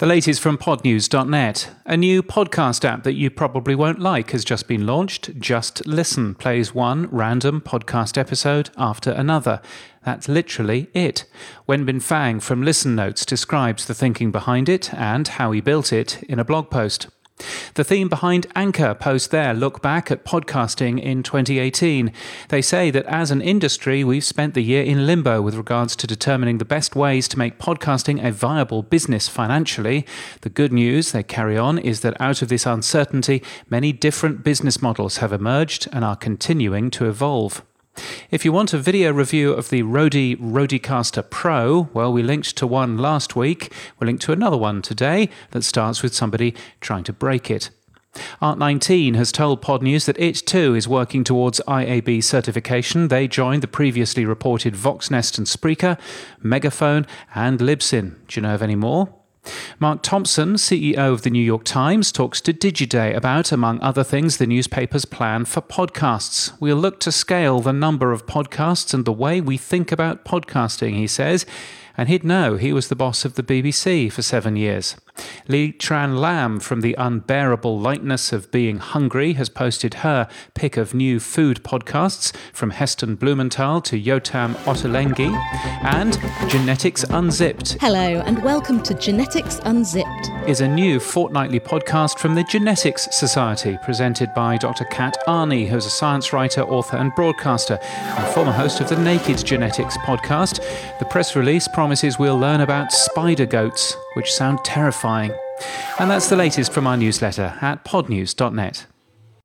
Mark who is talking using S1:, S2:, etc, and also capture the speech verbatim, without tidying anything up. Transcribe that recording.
S1: The latest from pod news dot net. A new podcast app that you probably won't like has just been launched. Just Listen plays one random podcast episode after another. That's literally it. Wenbin Fang from Listen Notes describes the thinking behind it and how he built it in a blog post. The theme behind Anchor post their look back at podcasting in twenty eighteen. They say that as an industry, we've spent the year in limbo with regards to determining the best ways to make podcasting a viable business financially. The good news, they carry on, is that out of this uncertainty, many different business models have emerged and are continuing to evolve. If you want a video review of the Rode Rodecaster Pro, well, we linked to one last week. We'll link to another one today that starts with somebody trying to break it. Art nineteen has told Pod News that it too is working towards I A B certification. They joined the previously reported Voxnest and Spreaker, Megaphone and Libsyn. Do you know of any more? Mark Thompson, C E O of the New York Times, talks to Digiday about, among other things, the newspaper's plan for podcasts. We'll look to scale the number of podcasts and the way we think about podcasting, he says. And he'd know he was the boss of the B B C for seven years. Lee Tran Lam from The Unbearable Lightness of Being Hungry has posted her pick of new food podcasts, from Heston Blumenthal to Yotam Ottolenghi, and Genetics Unzipped.
S2: Hello and welcome to Genetics Unzipped.
S1: Is a new fortnightly podcast from the Genetics Society, presented by Doctor Kat Arney, who's a science writer, author and broadcaster, and former host of the Naked Genetics podcast. The press release promises we'll learn about spider goats, which sound terrifying. And that's the latest from our newsletter at pod news dot net.